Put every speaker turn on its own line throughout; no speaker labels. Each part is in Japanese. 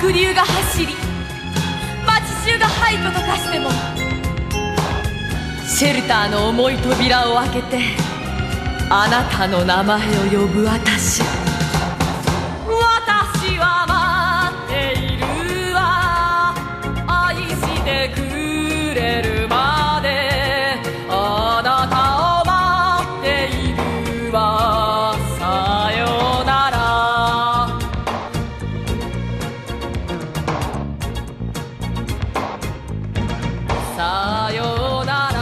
濁流が走り街中が廃墟と化しても、シェルターの重い扉を開けてあなたの名前を呼ぶ私は待っているわ。愛してくれるまであなたを待っているわ。さよなら。さよなら。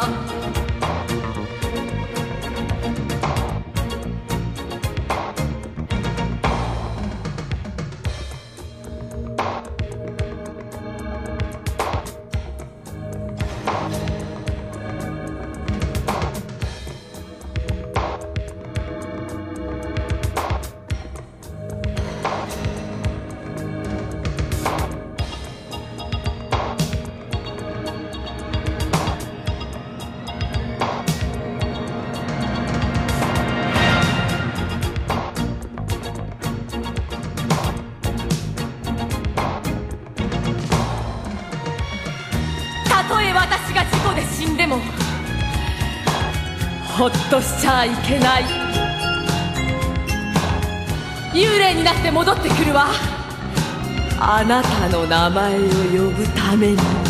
たとえ私が事故で死んでもほっとしちゃいけない。幽霊になって戻ってくるわ。あなたの名前を呼ぶために。